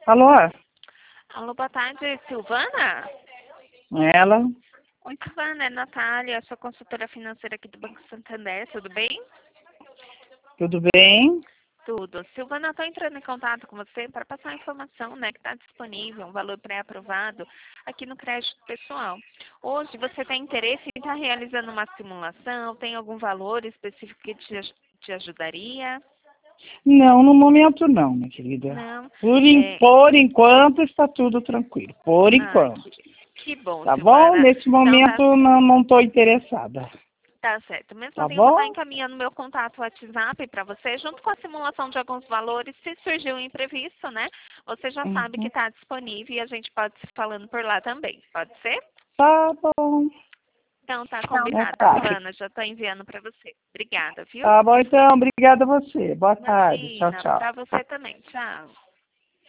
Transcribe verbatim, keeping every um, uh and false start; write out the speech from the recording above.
Alô? Alô, boa tarde, Silvana? Ela? Oi, Silvana, é Natália, sou consultora financeira aqui do Banco Santander, tudo bem? Tudo bem? Tudo. Silvana, estou entrando em contato com você para passar a informação, né, que está disponível, um valor pré-aprovado aqui no crédito pessoal. Hoje você tem interesse em estar realizando uma simulação? Tem algum valor específico que te, aj- te ajudaria? Não, no momento não, minha querida. Não? Por, en- É, por enquanto está tudo tranquilo. Por ah, enquanto. que, que bom, Tá bom? Silvana. Nesse Então tá. momento não não estou interessada. Tá certo. Mesmo Tá assim, eu vou estar bom? encaminhando meu contato WhatsApp para você, junto com a simulação de alguns valores. Se surgir um imprevisto, né? Você já sabe que Uhum. está disponível e a gente pode se falando por lá também. Pode ser? Tá bom. Então tá Então combinado, tá. Silvana. Já estou enviando para você. Obrigada, viu? Tá bom então. Obrigada a você. Boa tarde. Tchau, Imagina. tchau. Para você também. Tchau.